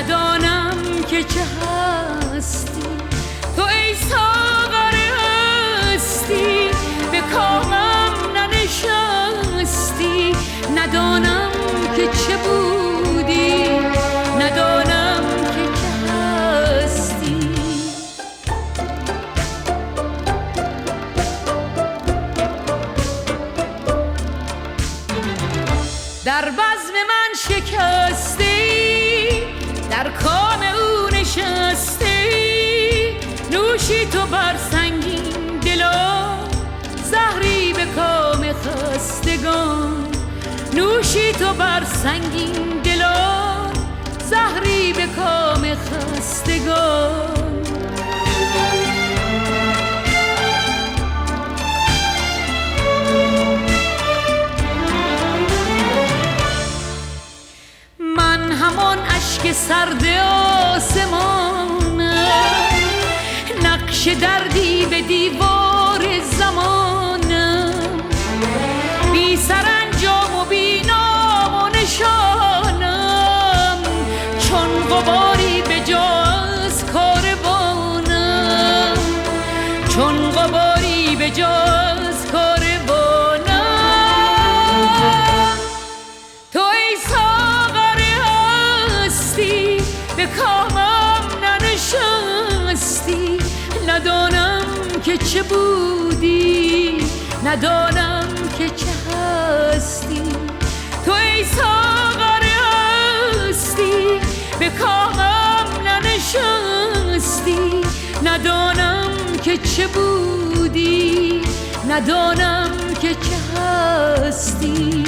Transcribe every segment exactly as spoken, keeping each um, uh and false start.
ندانم که چه هستی تو ای ساغر هستی، به کامم ننشستی. ندانم که چه بودی، ندانم که چه هستی. در بزم من شکستی، در کام او نشستی. نوشی تو بر سنگین دلا، زهری به کام خستگان. نوشی تو بر سنگین دلا، زهری به کام خستگان. من همان اشک سرد آسمانم، نقش دردی به دیوار زمانم. بی سرانجام و بی نام و نشانم، چون غباری به جا از کاروانم. چون غباری به جا از کاروانم. تو ای ساغر هستی، به کامم ننشستی. ندانم که چه بودی، ندانم که چه هستی. تو ای ساغر هستی، به کامم ننشستی. ندانم که چه بودی، ندانم که چه هستی.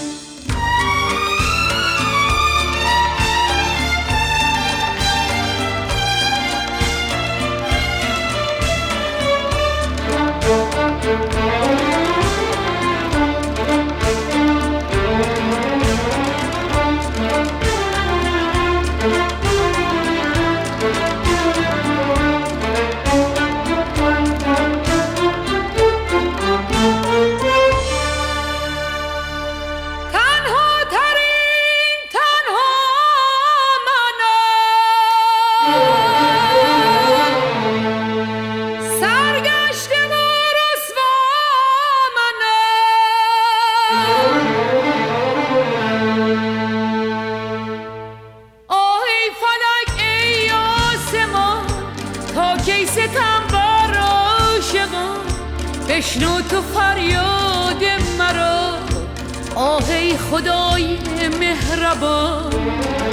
بشنو تو فریاد مرا، آه ای خدای مهربان.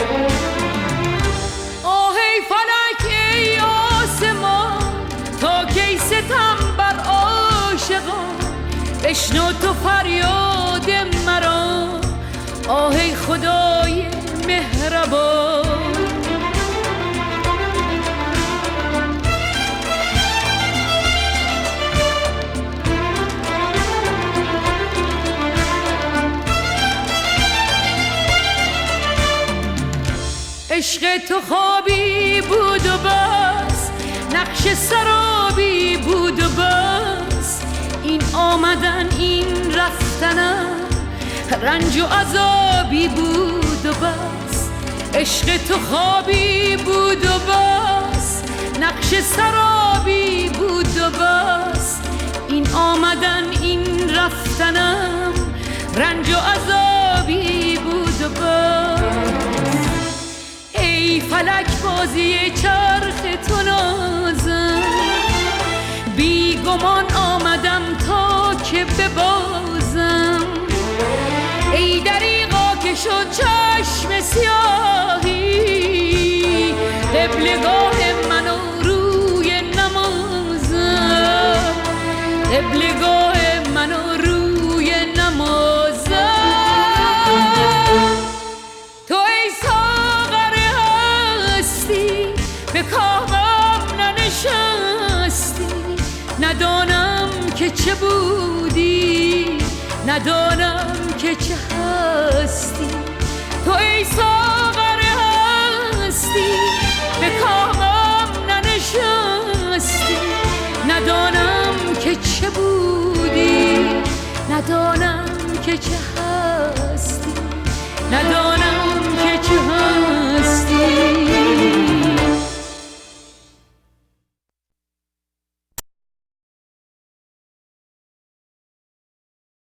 آه ای فلک ای آسمان، تا کی ستم بر عاشقان. بشنو تو فریاد مرا، آه ای خدای مهربان. عشق تو خوابی بود و بس، نقش سرابی بود و بس. این آمدن این رفتنم، رنج و عذابی بود و بس. عشق تو خوابی بود و بس، نقش سرابی بود و بس. این آمدن این رفتنم، رنج و عذابی بود و بس. ای فلک بازی چرخ تو نازم، بی گمان آمدم تا که ببازم. ای دریغا که شد چشم سیاهی، قبلگاه منو روی نمازم. قبلگاه منو روی نمازم. تو ای ساغر هستی، به کامم ننشستی. ندانم که چه بودی، ندانم که چه هستی. تو ای ساغر هستی، به کامم ننشستی. ندانم که چه بودی، ندانم که چه هستی. ندانم